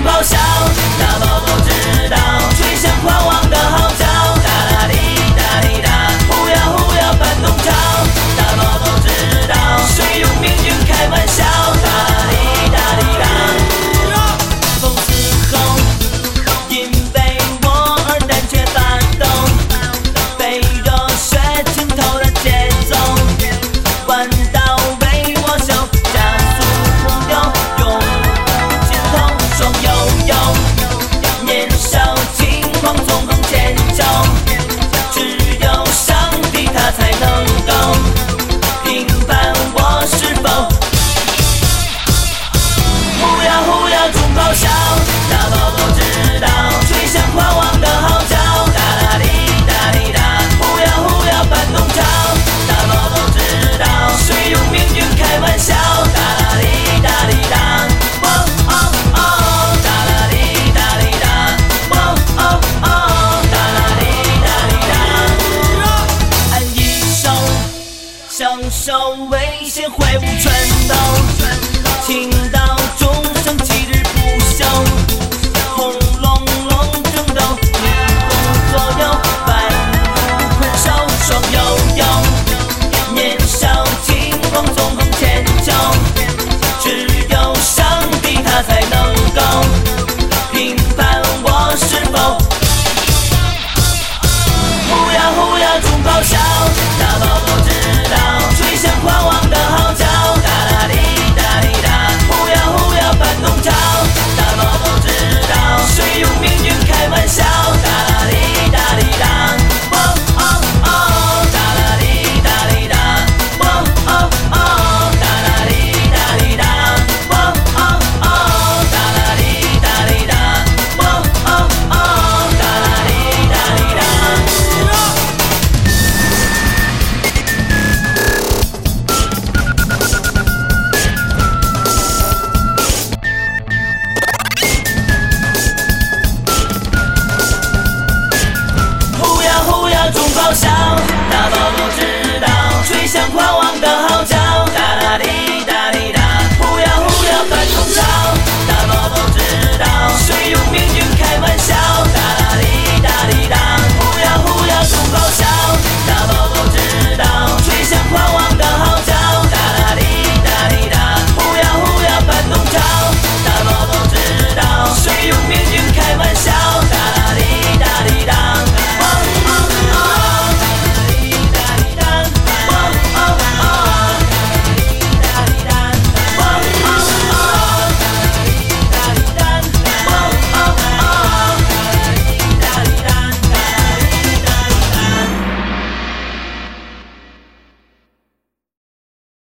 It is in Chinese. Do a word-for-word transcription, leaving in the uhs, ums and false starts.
咆哮，大宝不知道，吹响狂妄的号角，哒啦哩哒哩哒，呼呀呼呀搬动潮，大宝不知道，谁用命运开玩笑，哒啦哩哒哩哒。风嘶吼，因为我而胆怯发抖，被热血浸透了节奏，弯道为我秀，加速朋友，永不尽头，双悠悠，年少轻狂纵横千秋，只有上帝他才能够评判我是否。呼呀呼呀中咆哮，大宝不知道，吹响狂妄的号角，哒啦哩哒哩哒，呼呀呼呀搬动潮，大宝不知道，谁用命运开玩笑，哒啦哩哒哩哒，哦哦哦，哒啦哩哒哩哒，哦哦哦，哒啦哩哒哩哒，按一首享受危险挥舞拳